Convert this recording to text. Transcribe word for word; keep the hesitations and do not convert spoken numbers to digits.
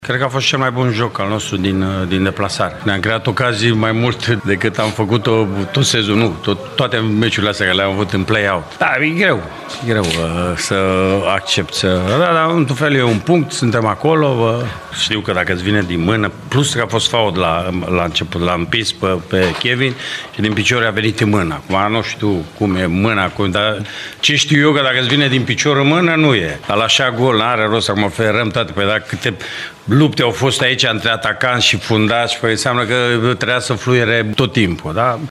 Cred că a fost cel mai bun joc al nostru din, din deplasare. Ne-am creat ocazii mai mult decât am făcut-o tot sezonul, nu, tot, toate meciurile astea care le-am avut în play-out. Da, e greu, e greu uh, să accept. Să... Da, dar într-un fel e un punct, suntem acolo, uh, știu că dacă îți vine din mână, plus că a fost fault la, la început, l-am împins pe, pe Kevin și din picior a venit în mână. Acum nu știu cum e mâna, cum, dar ce știu eu că dacă îți vine din picior în mână, nu e. Al așa gol, n-are rost, acum ferăm toate, pe dacă câte lupte au fost aici între atacanți și fundași, păi înseamnă că trebuia să fluiere tot timpul, da?